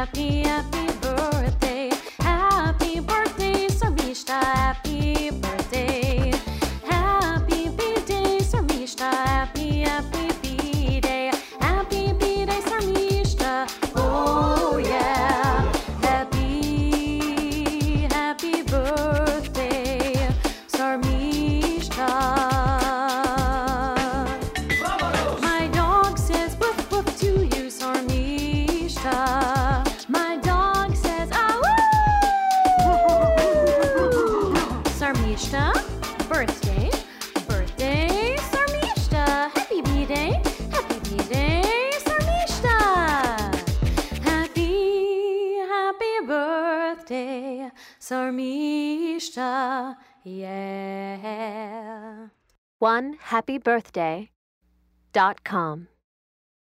happy, happy birthday. Happy birthday, Sarmista, happy birthday. Happy B-Day, Sarmista, happy, happy B-Day. Happy B-Day, Sarmista, oh yeah. Happy, happy birthday, Sarmista. My dog says woof woof to you, Sarmista. My dog says ah woo. Sarmista, birthday, birthday, Sarmista. Happy B-Day, Sarmista. Happy, happy birthday, Sarmista, yeah. OneHappyBirthday.com